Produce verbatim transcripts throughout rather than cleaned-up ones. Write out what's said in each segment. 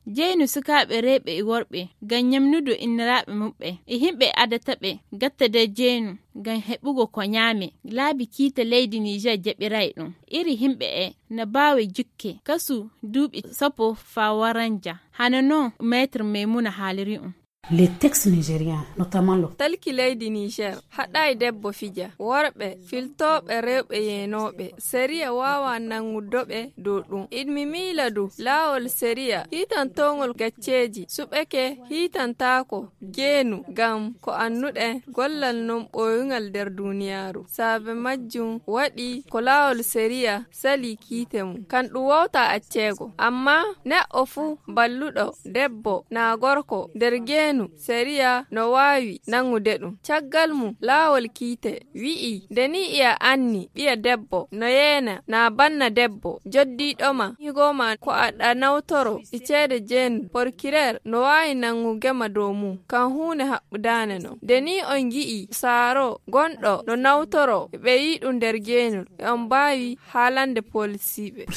jeenu sukaaɓe reeɓe e worɓe ngam nyamnude inniraaɓe maɓɓe e himɓe adataɓe gattade jeenu ngam heɓugo ko nyaame. Laabi kiita leydi Niger jaɓiray ɗum. Iri himɓe e na baawi jukke kasu duuɓi sappo fa waranja. Hana non maître Maimouna haaliri um. Les textes nigériens, notamment le talki leydi Niger haɗay debbo fija worɓe filtoɓe rewɓe yenoɓe sériya wawa nangudoɓe dow ɗum. Idmi miila du laawol sériya hitantogol gacceji suɓeke hitantako geenu gam ko annuɗen gollal non ɓoyungal nder duniyaru. Saabe majjum waɗi ko laawol sériya sali kiite mum kan ɗum wawta accego, amma neɗɗo fu balluɗo debbo na gorko nder geenu sériya no wawi nangude ɗum. Caggal mum laawol kiite wi'i deni iya anni ɓiya debbo no yeena na banna debbo joddiɗoma higoma ko aɗa nawtoro e ceede jeenu porkirer no wawi nangugema dow mum kan hunde haɓɓudane no. Deni on gi'i saaro gonɗo no nawtoro ɓe yi ɗum nder geenu on mbawi haalande polisiɓe.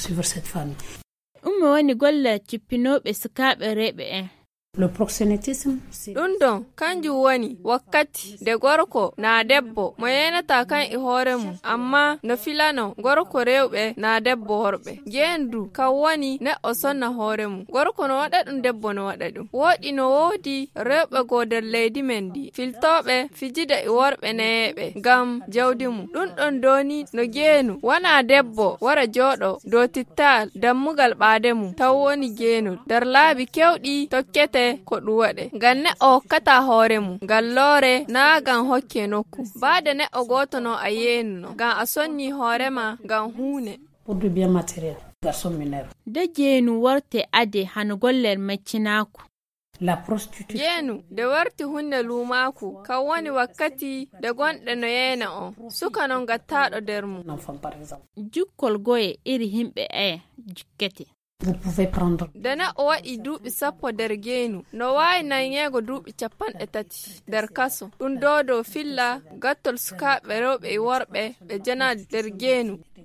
Ummi woni golla cippinoɓe sukaaɓe reeɓe en. Le proxénétisme, ɗum ɗon kanjum woni wakkati de gorko na debbo mo yenata kan e hoore mum amma no filano gorko rewɓe na debbo worɓe. Gendu kan woni neɗɗo sonna hoore mum, gorko no waɗa ɗum debbo no waɗa ɗum. Woɗi no woodi rewɓe go nder leydi men di filtoɓe fijida e worɓe neyeɓe ngam jawdi mum. Ɗum ɗon doni no geenu wana debbo wara jooɗo dow tittal dammugal ɓaade mum taw woni geenul nder laabi kewɗi tokkete ko ɗum waɗe ngam neɗɗo hokkata hoore mum ngam loore na ngam hokke nokku. Baade neɗɗo goto no a yeenuno ngam a sonni hoorema ngam huune. Pour du bien matériel, garçon mineur. Da jeenu warte ade hano gollel maccinaku. La prostitution. Jeenu de warti hunde luumaku kan woni wakkati de gonɗe no yeena on suka non gattaɗo nder mum. Jukkol goye iri himɓe e jukkete. Vous pouvez prendre. Dana o waɗi duuɓi sappo nder geenu no wawi nanyego duuɓi capanɗe tati nder kaso. Ɗum dow dow filla gattol sukaaɓe rewɓe e worɓe ɓe jana nder geenu.